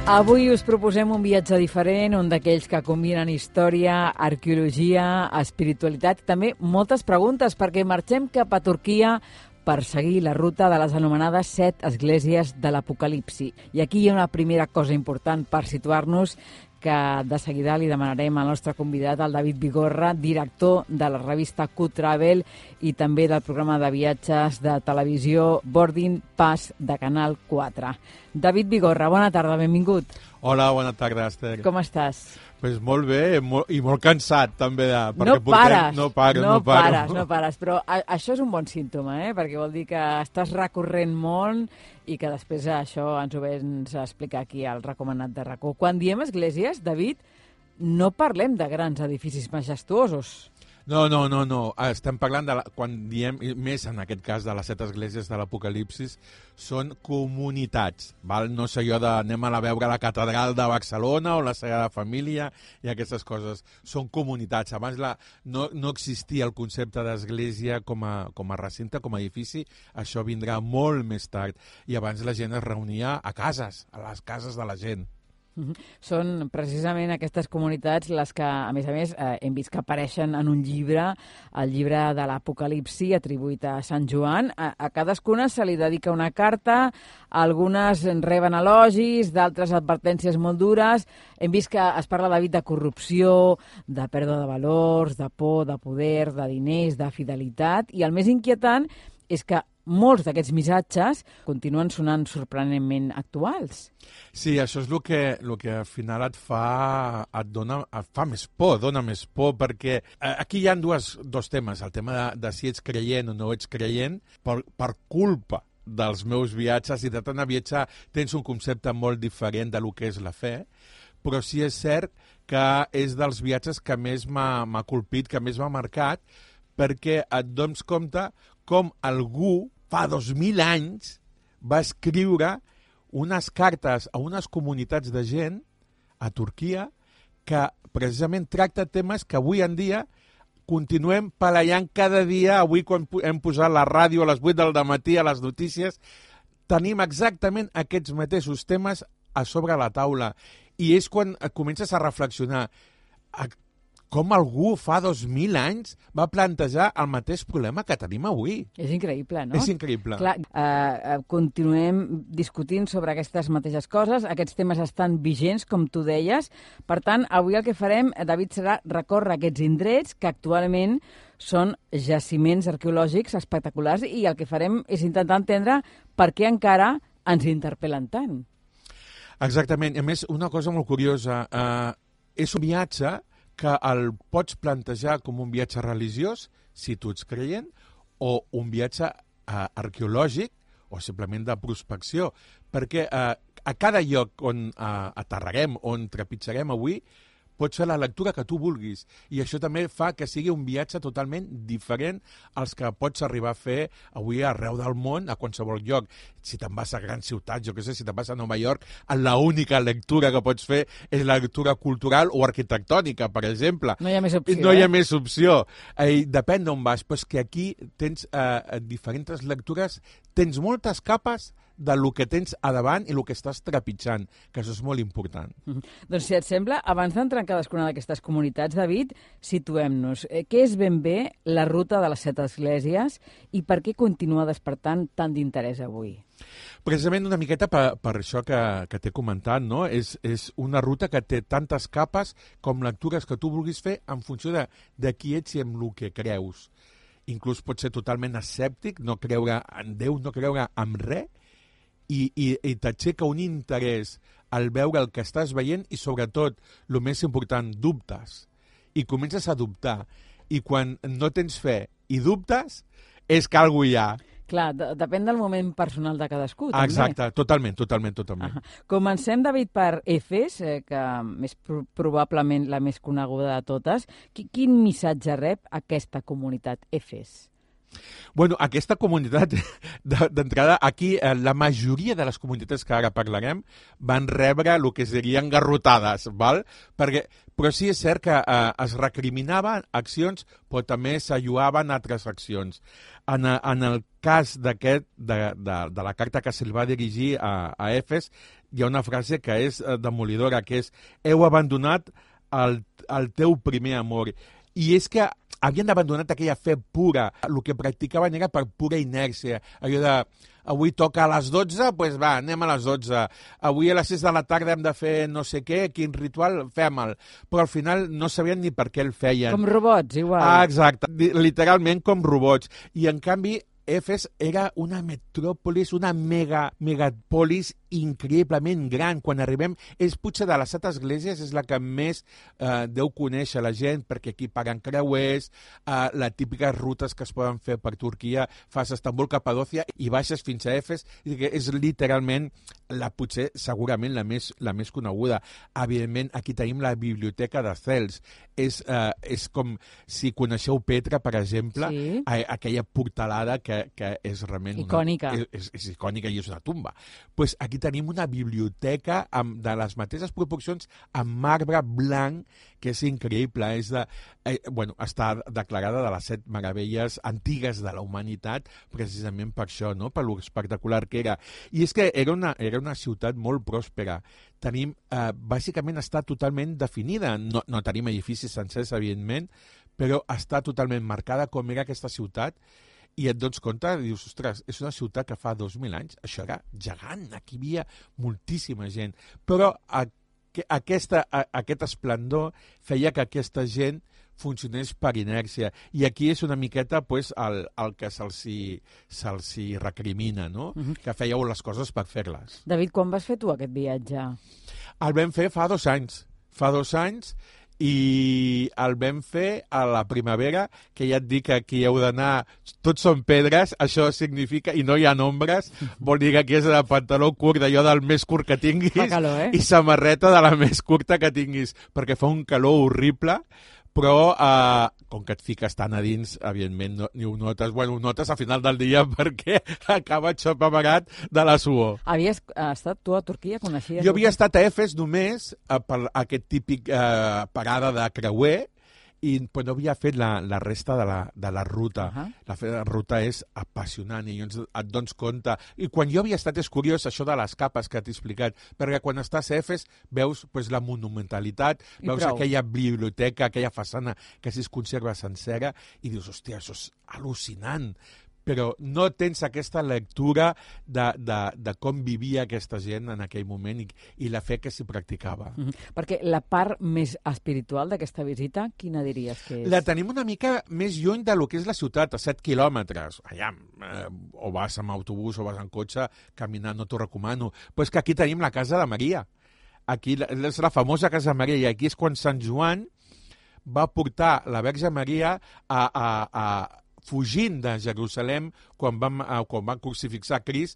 Avui us proposem un viatge diferent, un d'aquells que combinen història, arqueologia, espiritualitat i també moltes preguntes, perquè marxem cap a Turquia per seguir la ruta de les anomenades 7 esglésies de l'Apocalipsi. I aquí hi ha una primera cosa important per situar-nos, que de seguida li demanarem al nostre convidat, el David Vigorra, director de la revista Q-Travel i també del programa de viatges de televisió Boarding Pass de Canal 4. David Vigorra, bona tarda, benvingut. Hola, bona tarda, Esther. Com estàs? Pues molt bé i molt cansat, també. No pares, no pares, però això és un bon símptoma, perquè vol dir que estàs recorrent molt i que després això ens ho vens a explicar aquí al recomanat de RACó. Quan diem esglésies, David, no parlem de grans edificis majestuosos. No. Estem parlant, quan diem, més en aquest cas de les 7 esglésies de l'Apocalipsis, són comunitats. Val? No sé jo anem a veure la catedral de Barcelona o la Sagrada Família i aquestes coses. Són comunitats. Abans no existia el concepte d'església com a recinte, com a edifici. Això vindrà molt més tard. I abans la gent es reunia a cases, a les cases de la gent. Són precisament aquestes comunitats les que, a més, hem vist que apareixen en un llibre, el llibre de l'Apocalipsi, atribuït a Sant Joan. A cadascuna se li dedica una carta, algunes reben elogis, d'altres advertències molt dures. Hem vist que es parla, David, de corrupció, de pèrdua de valors, de por, de poder, de diners, de fidelitat, i el més inquietant és que molts d'aquests missatges continuen sonant sorprenentment actuals. Sí, això és el que al final et fa més por, dona més por, perquè aquí hi ha dos temes, el tema de si ets creient o no ets creient, per culpa dels meus viatges, i de tant a viatjar tens un concepte molt diferent de lo que és la fe, però sí és cert que és dels viatges que més m'ha colpit, que més m'ha marcat, perquè et dones compte com algú fa 2.000 anys va escriure unes cartes a unes comunitats de gent a Turquia que precisament tracta temes que avui en dia continuem palejant cada dia. Avui, quan hem posat la ràdio a les 8 del matí a les notícies, tenim exactament aquests mateixos temes a sobre la taula. I és quan comences a reflexionar com algú fa 2.000 anys va plantejar el mateix problema que tenim avui. És increïble, no? És increïble. Clar, continuem discutint sobre aquestes mateixes coses, aquests temes estan vigents, com tu deies. Per tant, avui el que farem, David, serà recórrer aquests indrets que actualment són jaciments arqueològics espectaculars, i el que farem és intentar entendre per què encara ens interpel·len tant. Exactament. A més, una cosa molt curiosa, és un viatge que el pots plantejar com un viatge religiós, si tu ets creient, o un viatge arqueològic, o simplement de prospecció, perquè a cada lloc on aterrarem, on trepitjarem avui, pots fer la lectura que tu vulguis, i això també fa que sigui un viatge totalment diferent als que pots arribar a fer avui arreu del món, a qualsevol lloc. Si te'n vas a grans ciutats, jo què sé, si te'n vas a Nova York, l'única lectura que pots fer és la lectura cultural o arquitectònica, per exemple. No hi ha més opció. No hi ha més opció. Depèn d'on vas, però és que aquí tens diferents lectures, tens moltes capes de lo que tens a davant i el que estàs trepitjant, que això és molt important. Doncs, si et sembla, abans d'entrar en cadascuna d'aquestes comunitats, David, situem-nos. Què és ben bé la ruta de les 7 esglésies i per què continua despertant tant d'interès avui? Precisament una miqueta per això que t'he comentat, no? És una ruta que té tantes capes com lectures que tu vulguis fer en funció de qui ets i amb el que creus. Inclús pot ser totalment escèptic, no creure en Déu, no creure en res, i t'aixeca un interès al veure el que estàs veient i, sobretot, el més important, dubtes. I comences a dubtar. I quan no tens fe i dubtes, és que alguna hi ha. Clar, depèn del moment personal de cadascú, també. Exacte, totalment. Comencem, David, per Efes, que és probablement la més coneguda de totes. Quin missatge rep aquesta comunitat, Efes? Bueno, aquesta comunitat, d'entrada, aquí la majoria de les comunitats que ara parlarem van rebre el que serien garrotades, val? Però sí és cert que es recriminaven accions, però també s'alluaven altres accions. En el cas de la carta que se'l va dirigir a Efes, hi ha una frase que és demolidora, que és heu abandonat el teu primer amor. I és que havien abandonat aquella fe pura. El que practicaven era per pura inèrcia. Allò de, avui toca a les 12, doncs va, anem a les 12. Avui a les 6 de la tarda hem de fer no sé què, quin ritual, fem-el. Però al final no sabien ni per què el feien. Com robots, igual. Ah, exacte. Literalment com robots. I en canvi, Efes era una metròpolis, una megapòlis increïblement gran. Quan arribem, és potser de les 7 esglésies, és la que més deu conèixer la gent, perquè aquí paguen creuers, les típiques rutes que es poden fer per Turquia, fas Estambul, Capadòcia i baixes fins a Efes, i que és literalment potser segurament la més coneguda. Evidentment, aquí tenim la biblioteca de Cels. És com si coneixeu Petra, per exemple, sí. Aquella portalada que és realment icònica. És icònica i és una tomba. Pues aquí tenim una biblioteca de les mateixes proporcions amb marbre blanc, que és increïble. Està declarada de les 7 meravelles antigues de la humanitat, precisament per això, no? Per l'espectacular que era. I és que era una ciutat molt pròspera. Tenim, bàsicament està totalment definida. No tenim edificis sencers, evidentment, però està totalment marcada com era aquesta ciutat. I et dones compte, dius, ostres, és una ciutat que fa 2.000 anys, això era gegant, aquí hi havia moltíssima gent. Però aquest esplendor feia que aquesta gent funcionés per inèrcia. I aquí és una miqueta pues, el que se'ls recrimina, no? Que fèieu les coses per fer-les. David, quan vas fer tu aquest viatge? El vam fer fa 2 anys. Fa 2 anys i el vam fer a la primavera, que ja et dic que aquí heu d'anar, tots són pedres, això significa, i no hi ha ombres, vol dir que aquí és de pantaló curt, d'allò del més curt que tinguis, fa calor, i samarreta de la més curta que tinguis, perquè fa un calor horrible, però com que et fiques tant a dins, evidentment ni ho notes. Bueno, ho notes al final del dia perquè acaba xapamerat de la suor. Havies estat tu a Turquia? Coneixies? Jo havia estat a Efes només per aquest típic parada de creuer, però no havia fet la resta de la ruta. La ruta és apassionant i llavors et dones compte. I quan jo havia estat, és curiós això de les capes que t'he explicat, perquè quan estàs a Efes veus pues, la monumentalitat, veus aquella biblioteca, aquella façana que si es conserva sencera i dius, hòstia, això és al·lucinant. Però no tens aquesta lectura de com vivia aquesta gent en aquell moment i la fe que s'hi practicava. Perquè la part més espiritual d'aquesta visita, quina diries que és? La tenim una mica més lluny de lo que és la ciutat, a 7 quilòmetres. Allà, o vas amb autobús o vas en cotxe, caminant, no t'ho recomano. Però és que aquí tenim la Casa de Maria. Aquí és la famosa Casa de Maria, i aquí és quan Sant Joan va portar la Verge Maria fugint de Jerusalem, quan van crucifixar Crist,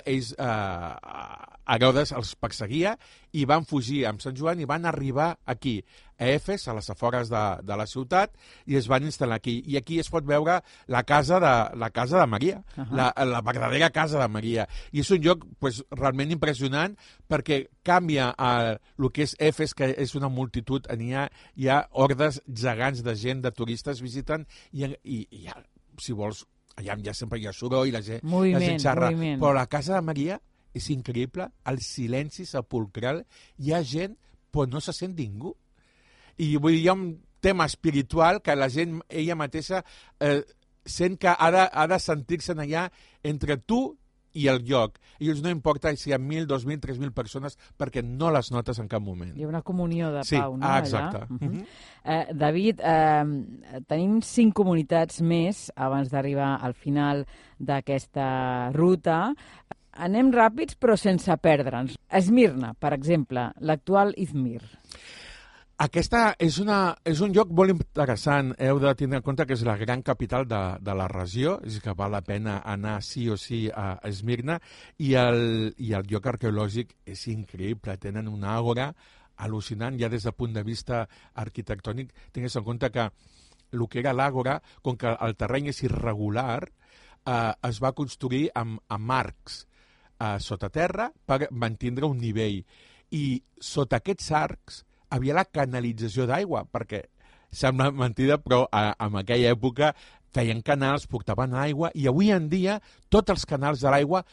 Herodes els perseguia i van fugir amb Sant Joan i van arribar aquí, a Efes, a les afores de la ciutat, i es van instal·lar aquí. I aquí es pot veure la casa de Maria, la verdadera Casa de Maria. I és un lloc pues, realment impressionant perquè canvia el que és Efes, que és una multitud, hi ha hordes gegants de gent, de turistes visitant, i si vols, allà ja sempre hi ha soroll, la gent xerra. Però la Casa de Maria és increïble, el silenci sepulcral, hi ha gent, però no se sent ningú. I vull dir, hi ha un tema espiritual que la gent, ella mateixa, sent que ha de sentir-se'n allà entre tu i el lloc. I llavors no importa si hi ha 1.000, 2.000, 3.000 persones, perquè no les notes en cap moment. Hi ha una comunió de pau, no? Exacte. Allà? David, tenim 5 comunitats més abans d'arribar al final d'aquesta ruta. Anem ràpids, però sense perdre'ns. Esmirna, per exemple, l'actual Izmir. Aquesta és un lloc molt interessant. Heu de tenir en compte que és la gran capital de la regió, és que val la pena anar sí o sí a Esmirna, i el lloc arqueològic és increïble. Tenen una àgora al·lucinant, ja des del punt de vista arquitectònic. Tingues en compte que el que era l'àgora, com que el terreny és irregular, es va construir amb arcs sota terra per mantindre un nivell. I sota aquests arcs havia la canalització d'aigua, perquè sembla mentida, però en aquella època feien canals, portaven aigua, i avui en dia tots els canals de l'aigua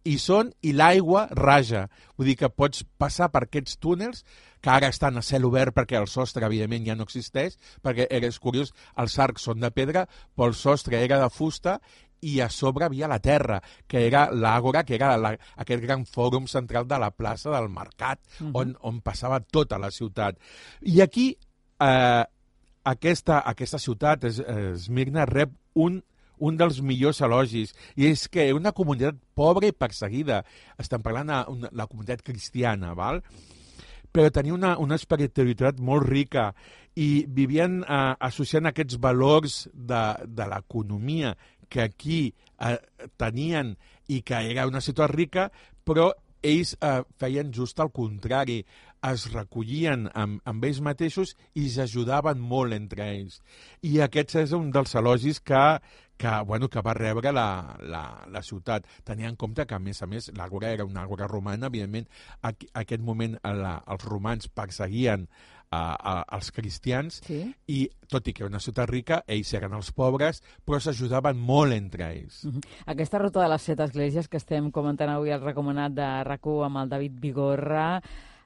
hi són i l'aigua raja. Vull dir que pots passar per aquests túnels que ara estan a cel obert perquè el sostre, evidentment, ja no existeix, perquè és curiós, els arcs són de pedra, però el sostre era de fusta i a sobre havia la terra, que era l'àgora, que era aquest gran fòrum central de la plaça del mercat, on passava tota la ciutat. I aquí, aquesta ciutat, Esmirna, rep un dels millors elogis, i és que era una comunitat pobra i perseguida. Estem parlant de la comunitat cristiana, val? Però tenia una espiritualitat molt rica i vivien associant aquests valors de l'economia que aquí tenien i que era una ciutat rica, però ells feien just el contrari. Es recollien amb ells mateixos i s'ajudaven molt entre ells. I aquest és un dels elogis que va rebre la ciutat. Tenia en compte que, a més, l'àgora era una àgora romana. Evidentment, en aquest moment els romans perseguien els cristians, sí. I tot i que era una ciutat rica, ells eren els pobres, però s'ajudaven molt entre ells. Aquesta ruta de les 7 esglésies que estem comentant avui al recomanat de RAC1 amb el David Vigorra,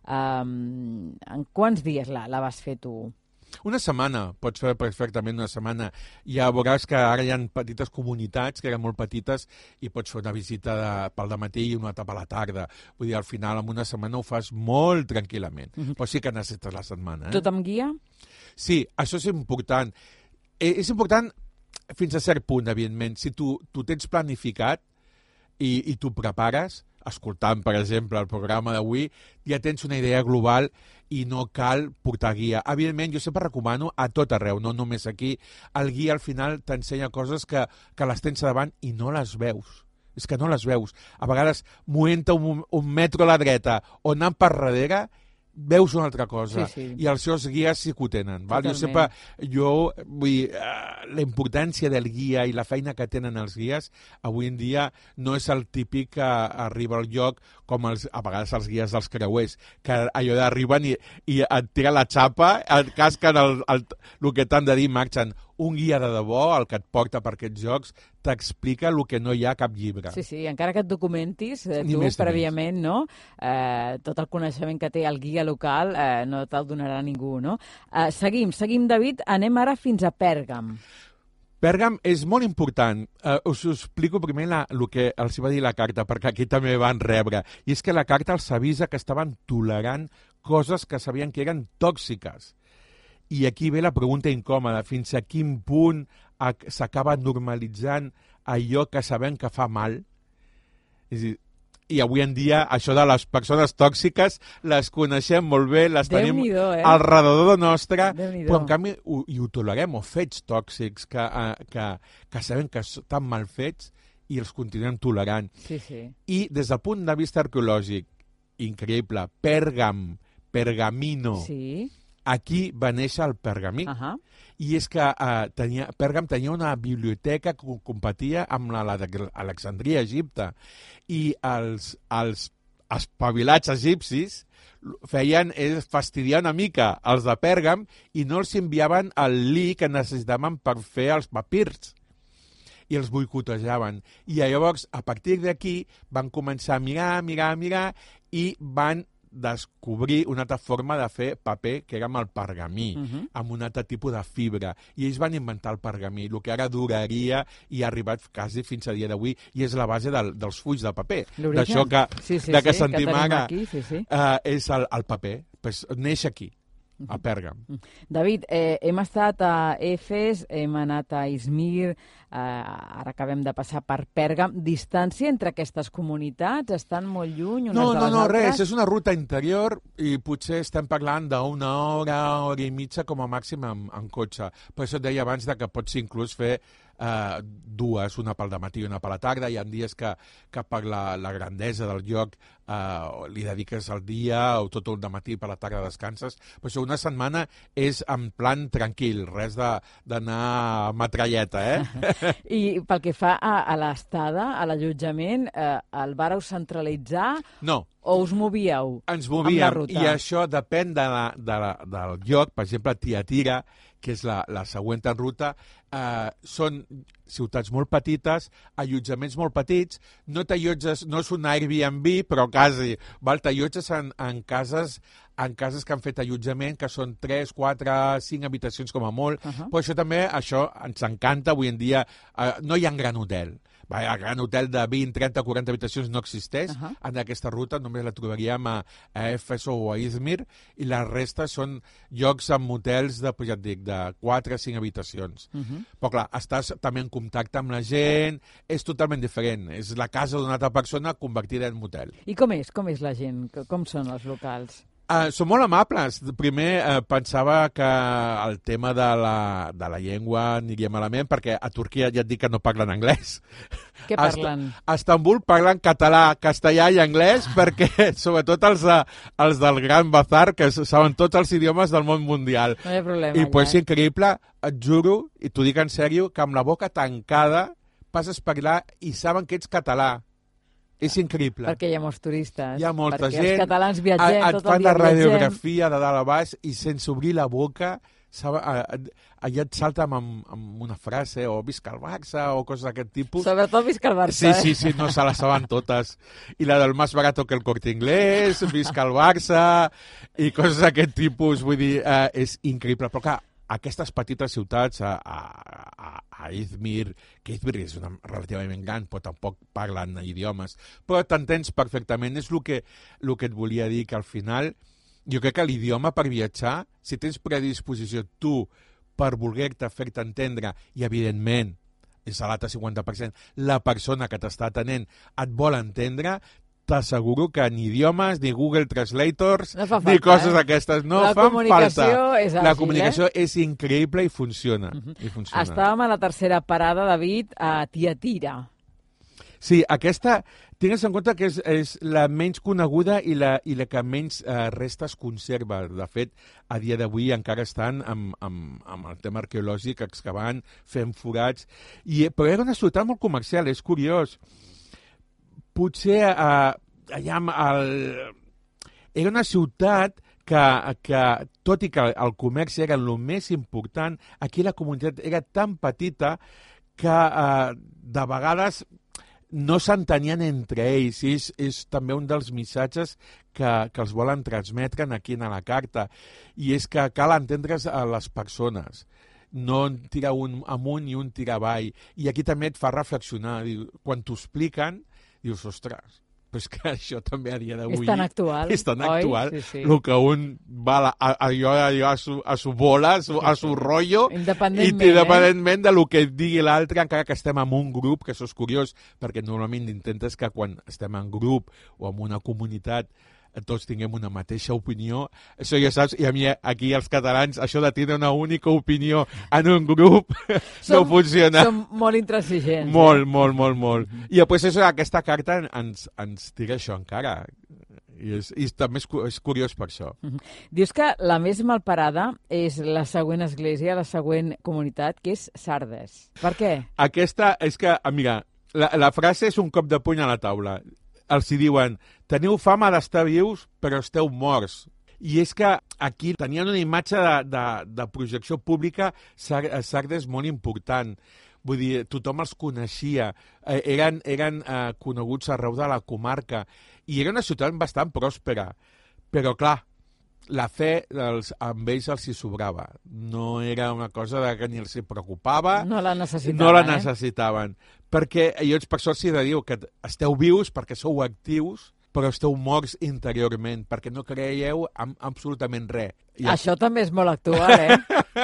en quants dies la vas fer tu? Una setmana, pots fer perfectament una setmana. Ja veuràs que ara hi ha petites comunitats, que eren molt petites, i pots fer una visita pel dematí i una altra per la tarda. Vull dir, al final, en una setmana ho fas molt tranquil·lament. Però sí que necessites la setmana. Tot amb guia? Sí, això és important. És important fins a cert punt, evidentment. Si tu tens planificat i t'ho prepares, escoltant, per exemple, el programa d'avui, ja tens una idea global i no cal portar guia. Evidentment, jo sempre recomano a tot arreu, no només aquí. El guia al final t'ensenya coses que les tens davant i no les veus. És que no les veus. A vegades, movent-te un metro a la dreta o anant per darrere, veus una altra cosa, sí. I els seus guies sí que ho tenen. Val? Vull dir, la importància del guia i la feina que tenen els guies avui en dia no és el típic que arriba al lloc com a vegades els guies dels creuers, que allò d'arriben i et tiren la xapa, et casquen el que t'han de dir i marxen. Un guia de debò, el que et porta per aquests jocs, t'explica el que no hi ha a cap llibre. Sí, encara que et documentis tu prèviament, no? Tot el coneixement que té el guia local no te'l donarà ningú, no? Seguim, David, anem ara fins a Pèrgam. Pèrgam és molt important. Us explico primer el que els va dir la carta, perquè aquí també van rebre. I és que la carta els avisa que estaven tolerant coses que sabien que eren tòxiques. I aquí ve la pregunta incòmoda. Fins a quin punt s'acaba normalitzant allò que sabem que fa mal? És a dir, i avui en dia això de les persones tòxiques les coneixem molt bé, les tenim al redador nostre, però en canvi ho tolerem, o fets tòxics que sabem que estan mal fets i els continuem tolerant. Sí. I des del punt de vista arqueològic, increïble, Pergamino. Sí. Aquí va néixer el pergamí. I és que Pèrgam tenia una biblioteca que competia amb l'Alexandria, Egipte. I els espavilats egipcis fastidiar una mica els de Pèrgam i no els enviaven el li que necessitaven per fer els papirs. I els boicotejaven. I llavors, a partir d'aquí, van començar a mirar i van descobrir una altra forma de fer paper, que era amb el pergamí, amb un altre tipus de fibra. I ells van inventar el pergamí, el que ara duraria i ha arribat quasi fins a dia d'avui, i és la base dels fulls de paper. D'això que sentim ara és el paper. Pues, neix aquí, a Pèrgam. David, hem estat a Efes, hem anat a Izmir, ara acabem de passar per Pèrgam. Distància entre aquestes comunitats? Estan molt lluny unes de les altres? No, res. És una ruta interior i potser estem parlant d'una hora i mitja com a màxim en cotxe. Per això et deia abans que pots inclús fer dues, una pel dematí i una per la tarda. Hi ha dies que per la grandesa del lloc li dediques el dia o tot el dematí per la tarda descanses. Per això una setmana és en plan tranquil, res d'anar a metralleta, I pel que fa a l'estada, a l'allotjament, el vàreu centralitzar? No. O us movíeu? Ens movíem, i això depèn del lloc. Per exemple, Tiatira, que és la següent en ruta, són ciutats molt petites, allotjaments molt petits, no t'allotges, no és un Airbnb, però quasi, t'allotges en cases que han fet allotjament, que són 3, 4, 5 habitacions com a molt, però això també ens encanta, avui en dia no hi ha un gran hotel. El gran hotel de 20, 30, 40 habitacions no existeix. En aquesta ruta només la trobaríem a Éfeso o a Izmir, i la resta són llocs amb hotels de 4 o 5 habitacions. Però clar, estàs també en contacte amb la gent, és totalment diferent. És la casa d'una altra persona convertida en motel. I com és la gent? Com són els locals? Són molt amables. Primer pensava que el tema de la llengua aniria malament, perquè a Turquia ja et dic que no parlen anglès. Què parlen? A Estambul parlen català, castellà i anglès, perquè sobretot els del Gran Bazar, que saben tots els idiomes del món mundial. No hi ha problema. I és increïble, et juro, i t'ho dic en sèrio, que amb la boca tancada passes per allà i saben que ets català. És increïble. Perquè hi ha molts turistes. Hi ha molta gent. Els catalans viatgem, et fan la radiografia de dalt a baix i sense obrir la boca allà et salta amb una frase, o visca el Barça, o coses d'aquest tipus. Sobretot visca el Barça. Sí, no se la saben totes. I la del más barato que el Corte Inglés, visca el Barça, i coses d'aquest tipus. Vull dir, és increïble. Però clar, aquestes petites ciutats, a Izmir, que Izmir és relativament gran, però tampoc parlen idiomes, però t'entens perfectament. És el que et volia dir, que al final jo crec que l'idioma per viatjar, si tens predisposició tu per voler-te fer-te entendre, i evidentment és a l'altre 50%, la persona que t'està atenent et vol entendre, t'asseguro que ni idiomes, ni Google Translators, ni coses d'aquestes no fan falta. La comunicació és increïble i funciona. Estàvem a la tercera parada, David, a Tiatira. Sí, aquesta, tingues en compte que és la menys coneguda i la que menys restes conserva. De fet, a dia d'avui encara estan amb el tema arqueològic, excavant, fent forats. Però era una ciutat molt comercial, és curiós. Potser allà era una ciutat que tot i que el comerç era el més important, aquí la comunitat era tan petita que de vegades no s'entenien entre ells. És també un dels missatges que els volen transmetre aquí a la carta, i és que cal entendre's a les persones, no tirar un amunt i un tirar avall. I aquí també et fa reflexionar. Quan t'ho expliquen, dius, ostres, però és que això també a dia d'avui... És tan actual. És tan actual. Sí. El que un va allò a su bola, a su rollo, independentment de lo que digui l'altre, encara que estem en un grup, que això és curiós, perquè normalment intentes que quan estem en grup o en una comunitat tots tinguem una mateixa opinió. Això ja saps, i a mi aquí els catalans, això de tenir una única opinió en un grup no funciona. Som molt intransigents. Molt. I després aquesta carta ens tira això encara. I també és curiós per això. Dius que la més malparada és la següent església, la següent comunitat, que és Sardes. Per què? Aquesta és que, mira, la frase és un cop de puny a la taula. Els hi diuen, teniu fama d'estar vius, però esteu morts. I és que aquí tenien una imatge de projecció pública a Sardes molt important. Vull dir, tothom els coneixia, eren coneguts arreu de la comarca, i era una ciutat bastant pròspera. Però, clar, la fe amb ells els hi sobrava. No era una cosa que ni els hi preocupava. No la necessitaven. No la necessitaven. Perquè llavors per això s'hi de dir que esteu vius perquè sou actius, però esteu morts interiorment, perquè no creieu en absolutament res. Això també és molt actual,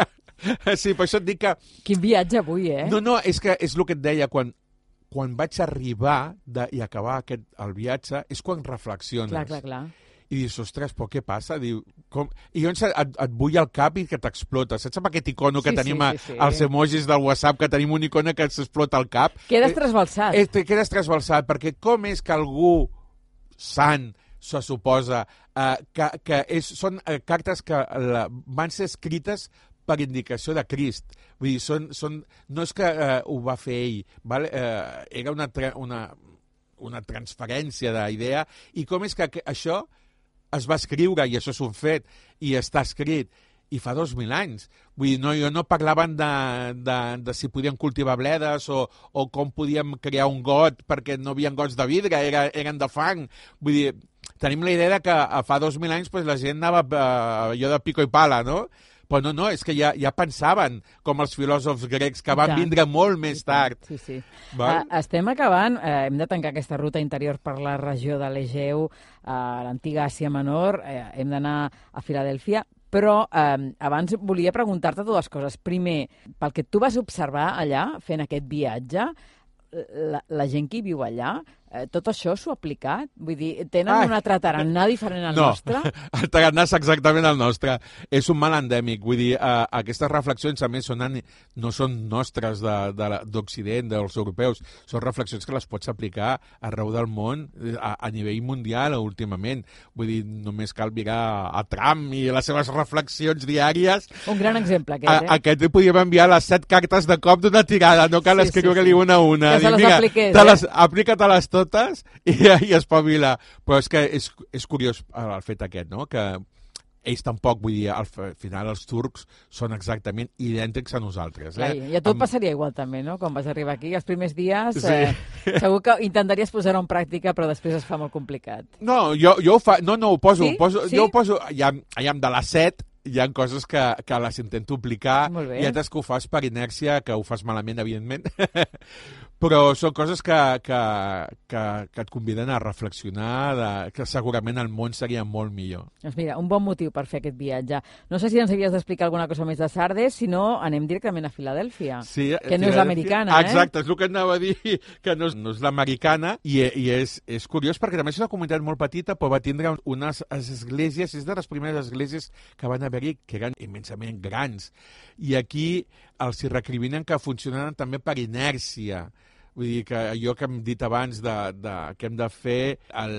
Sí, per això et dic que... Quin viatge avui, No, és que és el que et deia, quan vaig arribar i acabar el viatge, és quan reflexiones. Clar. I dius, ostres, però què passa? Diu, com? I llavors et bulla el cap i que t'explota. Saps amb aquest icono que tenim als emojis del WhatsApp, que tenim un icono que s'explota el cap? Quedes trasbalsat. Quedes trasbalsat, perquè com és que algú sant se suposa que són cartes que van ser escrites per indicació de Crist. Vull dir, no és que ho va fer ell, vale? Era una transferència d'idea, i com és que això es va escriure, i això és un fet, i està escrit, i fa 2.000 anys. Vull dir, jo no parlaven de si podien cultivar bledes o com podíem crear un got perquè no hi havia gots de vidre, eren de fang. Vull dir, tenim la idea que fa 2.000 anys la gent anava allò de pico i pala, no? Però no, és que ja pensaven com els filòsofs grecs que van vindre molt més tard. Sí. Estem acabant, hem de tancar aquesta ruta interior per la regió de l'Egeu, a l'antiga Àsia Menor, hem d'anar a Filadèlfia, però abans volia preguntar-te dues coses. Primer, pel que tu vas observar allà, fent aquest viatge, la gent que hi viu allà, tot això s'ho ha aplicat? Vull dir, tenen un altre tarannà diferent al nostre? No, el tarannà és exactament el nostre. És un mal endèmic. Vull dir, aquestes reflexions, a més, no són nostres d'Occident, dels europeus. Són reflexions que les pots aplicar arreu del món, a nivell mundial, últimament. Vull dir, només cal mirar a Trump i les seves reflexions diàries. Un gran exemple, aquest, Aquest li podíem enviar les 7 cartes de cop d'una tirada, no cal escriure-li una a una. Que se les apliqués, aplica-te-les totes i espavila. Però és que és curiós el fet aquest, no? Que ells tampoc, vull dir, al final els turcs són exactament idèntics a nosaltres. I a tu et passaria igual també, no? Quan vas arribar aquí, els primers dies, segur que intentaries posar-ho en pràctica, però després es fa molt complicat. No, jo ho fa... No, ho poso. Sí? Jo ho poso... De les 7 hi ha coses que les intento aplicar i altres que ho fas per inèrcia, que ho fas malament, evidentment. Però són coses que et conviden a reflexionar, que segurament el món seria molt millor. Doncs mira, un bon motiu per fer aquest viatge. No sé si ens havies d'explicar alguna cosa més de Sardes, si no anem directament a Filadèlfia, que no és l'americana. Exacte, és el que anava a dir, que no és l'americana, i és curiós perquè també és una comunitat molt petita, però va tindre unes esglésies, és de les primeres esglésies que van haver-hi, que eren immensament grans. I aquí els hi recriminen que funcionen també per inèrcia. Vull dir que allò que hem dit abans que hem de fer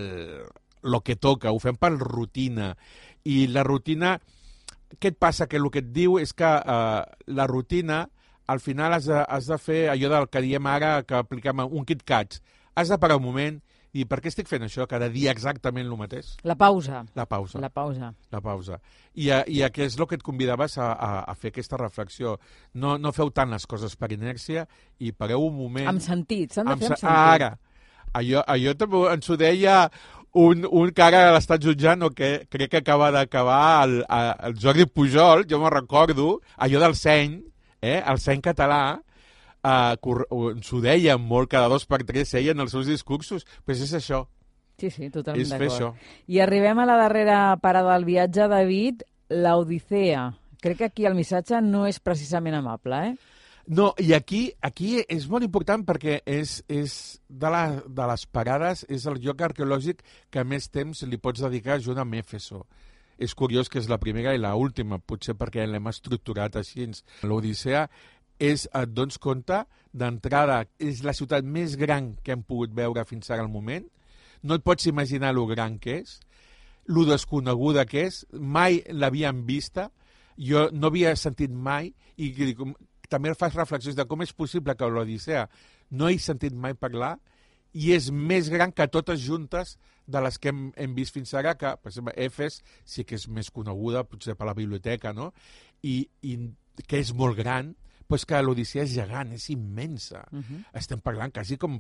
el que toca, ho fem per rutina. I la rutina, què et passa? Que el que et diu és que la rutina, al final has de fer allò del que diem ara, que apliquem un KitKat. Has de parar un moment i per què estic fent això? Cada dia exactament el mateix? La pausa. La pausa. La pausa. La pausa. I què és el que et convidaves a fer aquesta reflexió? No feu tant les coses per inèrcia i pareu un moment... Amb sentit, s'han de fer amb sentit. Ara, allò també ens ho deia un que ara l'està jutjant, o que crec que acaba d'acabar, el Jordi Pujol, jo me'n recordo, allò del seny, el seny català, ens ho deien molt, cada 2 per 3 seien els seus discursos, però és això. Sí, totalment és fer d'acord. això. I arribem a la darrera parada del viatge, David, l'Odissea. Crec que aquí el missatge no és precisament amable, No, i aquí és molt important perquè és de les parades, és el lloc arqueològic que més temps li pots dedicar junt amb Éfeso. És curiós que és la primera i l'última, potser perquè l'hem estructurat així. L'Odissea et dones compte, d'entrada, és la ciutat més gran que hem pogut veure fins ara al moment. No et pots imaginar lo gran que és, lo desconeguda que és, mai l'havíem vista, jo no havia sentit mai, i també fas reflexions de com és possible que l'Odissea no he sentit mai parlar, i és més gran que totes juntes de les que hem vist fins ara, que, per exemple, Efes sí que és més coneguda, potser per la biblioteca, no? I que és molt gran, però que l'Odissea és gegant, és immensa. Estem parlant quasi com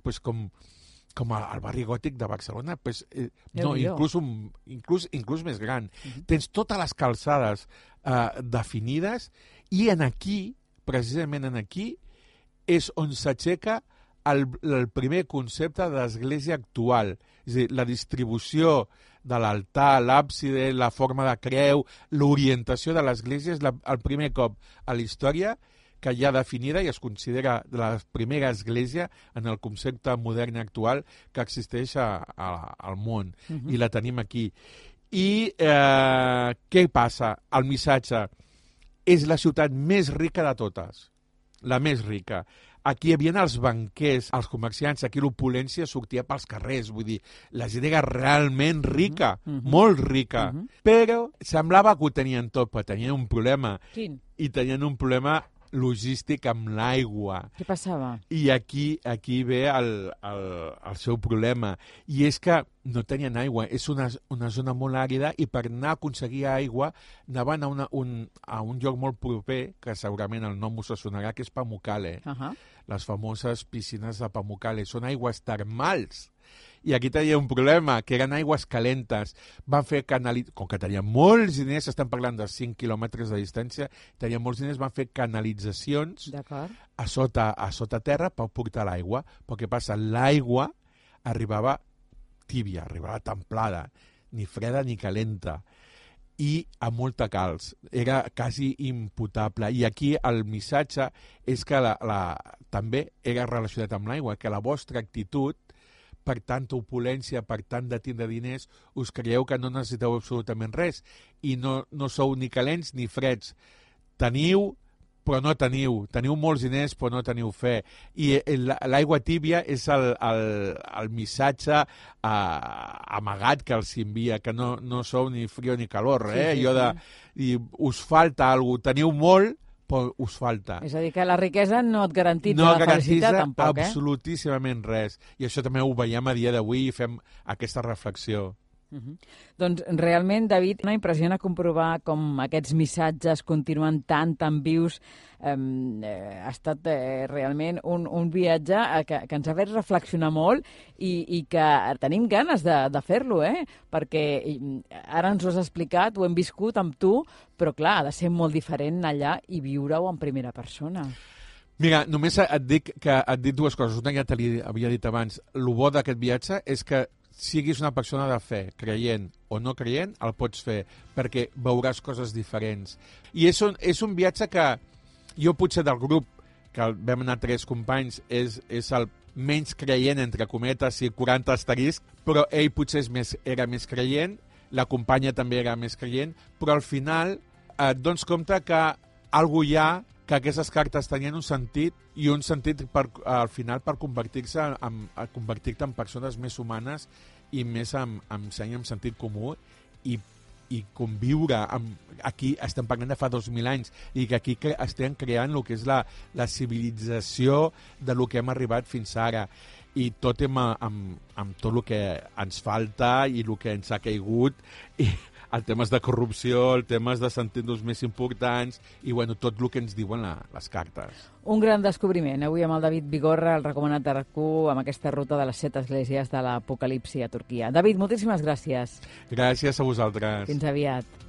el barri gòtic de Barcelona, no, inclús més gran. Tens totes les calçades definides, i precisament aquí, és on s'aixeca el primer concepte d'església actual. És a dir, la distribució de l'altar, l'àbside, la forma de creu, l'orientació de l'església és el primer cop a la història que ja definida i es considera la primera església en el concepte modern actual que existeix al món. I la tenim aquí. I què passa? El missatge és la ciutat més rica de totes, la més rica. Aquí hi havia els banquers, els comerciants, aquí l'opulència sortia pels carrers, vull dir, la gent era realment rica, molt rica, però semblava que ho tenien tot, però tenien un problema. Quin? I tenien un problema logístic amb l'aigua. Què passava? I aquí ve el seu problema. I és que no tenien aigua. És una zona molt àrida i per anar a aconseguir aigua anaven a un lloc molt proper, que segurament el nom us sonarà, que és Pamukkale. Les famoses piscines de Pamukkale. Són aigües termals. I aquí tenia un problema, que eren aigües calentes. Van fer com que tenien molts diners, estem parlant de 5 quilòmetres de distància, tenien molts diners, van fer canalitzacions a sota terra per portar l'aigua. Però què passa? L'aigua arribava tìbia, arribava templada, ni freda ni calenta, i amb molta calç. Era quasi impotable. I aquí el missatge és que també era relacionat amb l'aigua, que la vostra actitud, per tanta opulència, per tant de tindre diners, us creieu que no necessiteu absolutament res i no sou ni calents ni freds. Teniu, però no teniu. Teniu molts diners, però no teniu fe. I l'aigua tìbia és el missatge amagat que els envia, que no sou ni frio ni calor. I us falta alguna cosa. Teniu molt, però us falta. És a dir, que la riquesa no et garantitza la felicitat, tampoc, No garantitza absolutíssimament res. I això també ho veiem a dia d'avui i fem aquesta reflexió. Doncs realment, David, m'impressiona comprovar com aquests missatges continuen tan vius. Ha estat realment un viatge que ens ha fet reflexionar molt i que tenim ganes de fer-lo, perquè ara ens ho has explicat, ho hem viscut amb tu, però clar, ha de ser molt diferent anar allà i viure-ho en primera persona. Mira, només et dic dues coses. Una ja te l'havia dit abans. El bo d'aquest viatge és que siguis una persona de fe, creient o no creient, el pots fer, perquè veuràs coses diferents. I és un viatge que jo potser del grup, que vam anar 3 companys, és el menys creient, entre cometes, i 40 asterisc, però ell potser era més creient, la companya també era més creient, però al final et dones compte que algú hi ha, que aquestes cartes tenien un sentit, i un sentit al final per convertir-te en persones més humanes i més amb seny, amb sentit comú, i conviure aquí. Estem parlant de fa 2.000 anys i que aquí estem creant el que és la civilització de lo que hem arribat fins ara, i tot amb tot el que ens falta i el que ens ha caigut, i el temes de corrupció, el temes de sentir-nos més importants i tot el que ens diuen les cartes. Un gran descobriment. Avui amb el David Vigorra, el recomanat de RAC1, amb aquesta ruta de les 7 esglésies de l'Apocalipsi a Turquia. David, moltíssimes gràcies. Gràcies a vosaltres. Fins aviat.